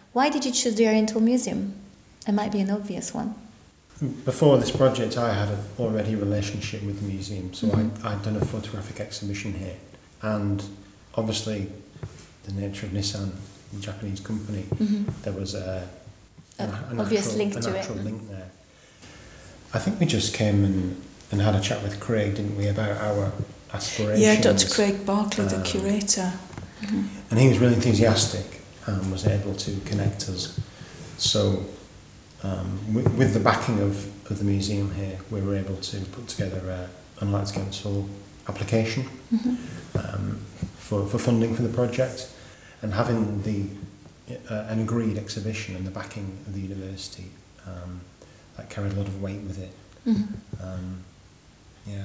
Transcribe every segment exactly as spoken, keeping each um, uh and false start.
Why did you choose the Oriental Museum? It might be an obvious one. Before this project, I had a already relationship with the museum, so Mm-hmm. I, I'd done a photographic exhibition here, and obviously the nature of Nissan, the Japanese company, Mm-hmm. there was a, a, A a obvious natural, link a to it. natural link there. I think we just came and, and had a chat with Craig, didn't we, about our aspirations. Yeah, Doctor Craig Barclay, the Um, curator. And he was really enthusiastic and was able to connect us. So um, with, with the backing of, of the museum here, we were able to put together a, a Lights Council application Mm-hmm. um, for, for funding for the project, and having the uh, an agreed exhibition and the backing of the university, um, that carried a lot of weight with it. Mm-hmm. Um, yeah.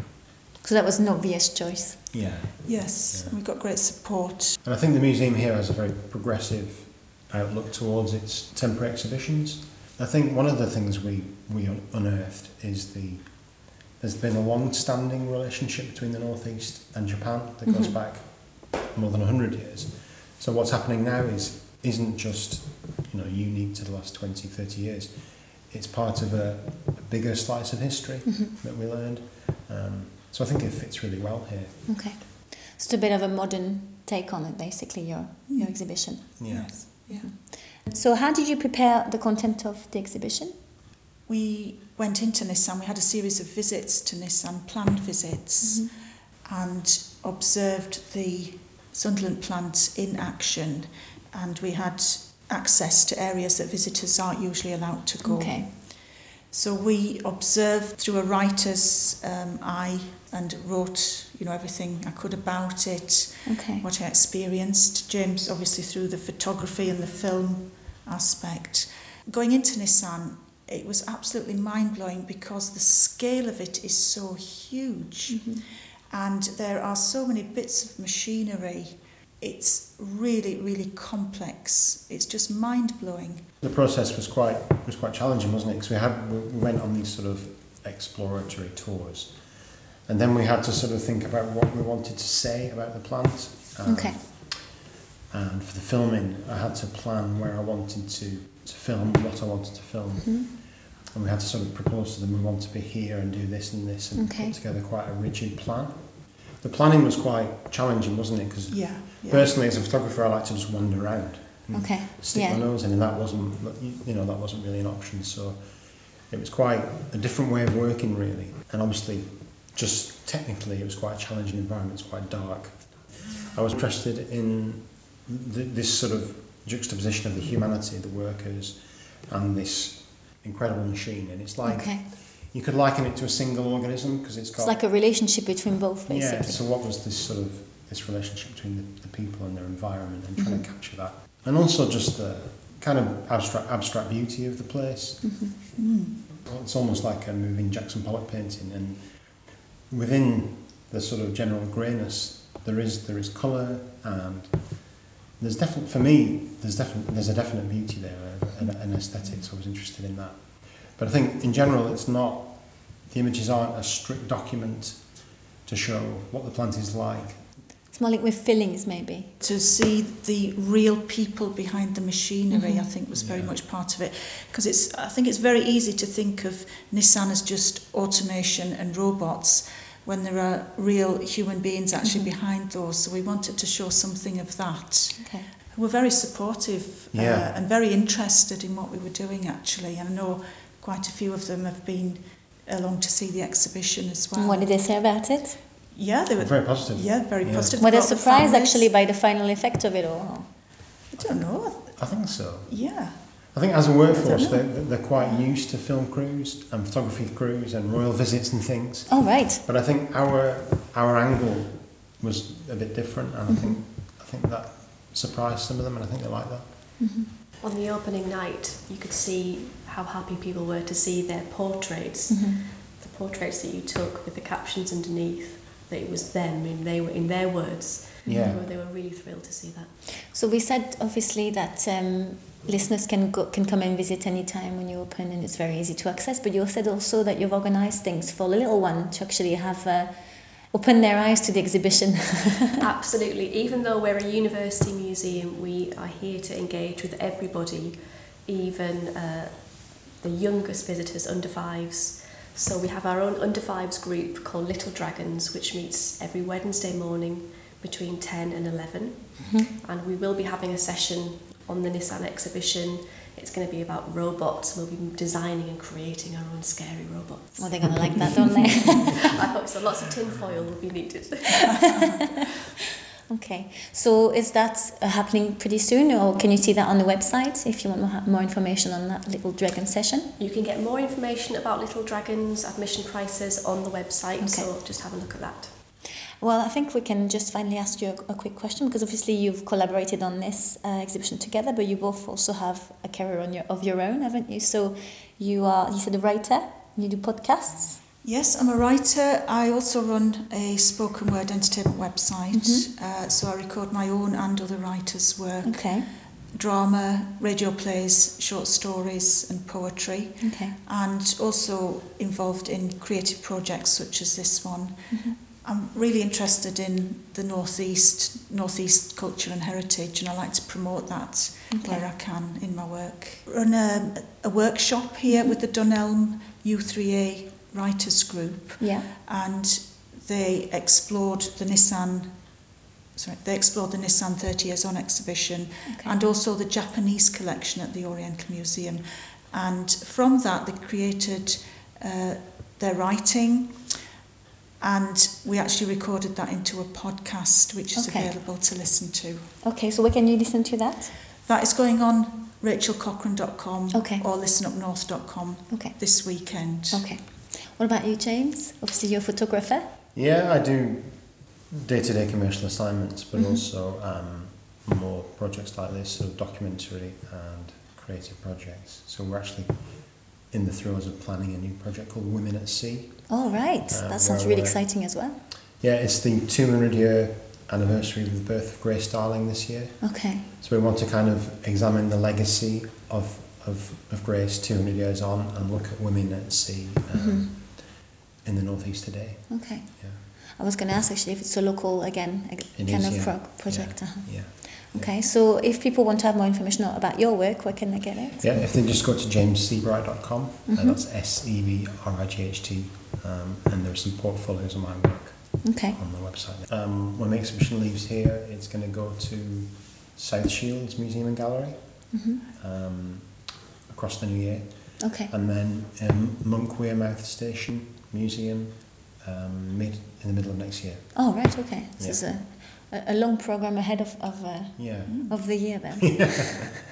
So that was an obvious choice. Yeah. Yes, Yeah. and we got great support. And I think the museum here has a very progressive outlook towards its temporary exhibitions. I think one of the things we, we un- unearthed is the there's been a long-standing relationship between the Northeast and Japan that goes Mhm. back more than one hundred years. So what's happening now is isn't just you know unique to the last twenty, thirty years. It's part of a, a bigger slice of history Mhm. that we learned. Um, so I think it fits really well here. Okay. So it's a bit of a modern take on it, basically, your, your Mm. exhibition. Yeah. Yes, yeah. So how did you prepare the content of the exhibition? We went into Nissan, we had a series of visits to Nissan, planned visits, and observed the Sunderland plant in action, and we had access to areas that visitors aren't usually allowed to go. Okay. So we observed through a writer's um, eye and wrote, you know, everything I could about it, Okay. what I experienced. James, obviously, through the photography and the film aspect. Going into Nissan, it was absolutely mind-blowing because the scale of it is so huge, Mhm. and there are so many bits of machinery. It's really, really complex. It's just mind-blowing. The process was quite was quite challenging, wasn't it? Because we had we we went on these sort of exploratory tours, and then we had to sort of think about what we wanted to say about the plant. Um, Okay. And for the filming, I had to plan where I wanted to, to film, what I wanted to film, Mhm. and we had to sort of propose to them we want to be here and do this and this, and Okay. put together quite a rigid plan. The planning was quite challenging, wasn't it? Because Yeah, yeah. personally, as a photographer, I like to just wander around. and Okay. Stick Yeah. my nose in, and that wasn't, you know, that wasn't really an option. So it was quite a different way of working, really. And obviously, just technically, it was quite a challenging environment. It's quite dark. I was interested in th- this sort of juxtaposition of the humanity, the workers, and this incredible machine. And it's like Okay. you could liken it to a single organism because it's got It's like a relationship between both, yeah. basically. So what was this sort of this relationship between the, the people and their environment, and trying Mhm. to capture that, and also just the kind of abstract abstract beauty of the place. Mhm. Mm. It's almost like a moving Jackson Pollock painting, and within the sort of general greyness, there is there is colour, and there's definitely for me there's definitely there's a definite beauty there, an, an aesthetic. So I was interested in that. But I think in general, it's not the images aren't a strict document to show what the plant is like. It's more like with feelings, maybe. To see the real people behind the machinery, Mhm. I think, was very Yeah. much part of it. Because it's, I think it's very easy to think of Nissan as just automation and robots, when there are real human beings actually Mhm. behind those. So we wanted to show something of that. Okay. Who were very supportive Yeah. uh, and very interested in what we were doing, actually. And I know quite a few of them have been along to see the exhibition as well. And what did they say about it? Yeah, they were Very positive. Yeah, very Yeah. positive. Were they Brought the surprised, families. actually, by the final effect of it all? I don't know. I think so. Yeah. I think as a workforce, I don't know. they're, they're quite used to film crews and photography crews and royal visits and things. Oh, right. But I think our our angle was a bit different, and I think Mm-hmm. I think that surprised some of them, and I think they like that. Mm-hmm. On the opening night, you could see how happy people were to see their portraits, Mm-hmm. the portraits that you took with the captions underneath, that it was them, and they were in their words. Yeah. They were, they were really thrilled to see that. So we said, obviously, that um, listeners can go, can come and visit anytime when you open, and it's very easy to access. But you said also that you've organised things for the little one to actually have a, open their eyes to the exhibition. Absolutely. Even though we're a university museum, we are here to engage with everybody, even uh, the youngest visitors, under fives. So we have our own under fives group called Little Dragons, which meets every Wednesday morning between ten and eleven. Mm-hmm. And we will be having a session on the Nissan exhibition. It's going to be about robots. We'll be designing and creating our own scary robots. Well, they're going to like that, don't they? I hope so. Lots of tin foil will be needed. Okay. So is that uh, happening pretty soon, or can you see that on the website if you want more, more information on that Little Dragon session? You can get more information about Little Dragons, admission prices on the website, okay. So just have a look at that. Well, I think we can just finally ask you a, a quick question, because obviously you've collaborated on this uh, exhibition together, but you both also have a career on your, of your own, haven't you? So you are, you said a writer, you do podcasts? Yes, I'm a writer. I also run a spoken word entertainment website, mm-hmm. uh, so I record my own and other writers' work. Okay. Drama, radio plays, short stories and poetry. Okay. And also involved in creative projects such as this one. Mm-hmm. I'm really interested in the Northeast, Northeast culture and heritage, and I like to promote that okay. where I can in my work. I run a, a workshop here with the Dunelm U three A Writers Group, yeah. and they explored the Nissan. Sorry, they explored the Nissan thirty Years On exhibition, okay. and also the Japanese collection at the Oriental Museum. And from that, they created uh, their writing. And we actually recorded that into a podcast, which is okay. available to listen to. Okay, so where can you listen to that? That is going on rachel cochran dot com okay. or listen up north dot com okay. this weekend. Okay. What about you, James? Obviously, you're a photographer. Yeah, I do day-to-day commercial assignments, but mm-hmm. also um, more projects like this, sort of documentary and creative projects. So we're actually in the throes of planning a new project called Women at Sea. Oh, right. Uh, that sounds really exciting as well. Yeah, it's the two hundred year anniversary of the birth of Grace Darling this year. Okay. So we want to kind of examine the legacy of, of, of Grace two hundred years on and look at women at sea um, mm-hmm. in the Northeast today. Okay. Yeah. I was going to ask actually if it's a local, again, a it kind is, of yeah. pro- project. Yeah. Uh-huh. yeah. Okay, yeah. So if people want to have more information about your work, where can they get it? Yeah, if they just go to james seabright dot com, mm-hmm. and that's S E B R I G H T, um, and there's some portfolios of my work okay. on the website. Um, when the exhibition leaves here, it's going to go to South Shields Museum and Gallery mm-hmm. um, across the new year. Okay. And then um, Monk Wearmouth Station Museum um, mid in the middle of next year. Oh, right, okay. This yeah. is a, a long program ahead of of, uh, yeah. of the year then. Yeah.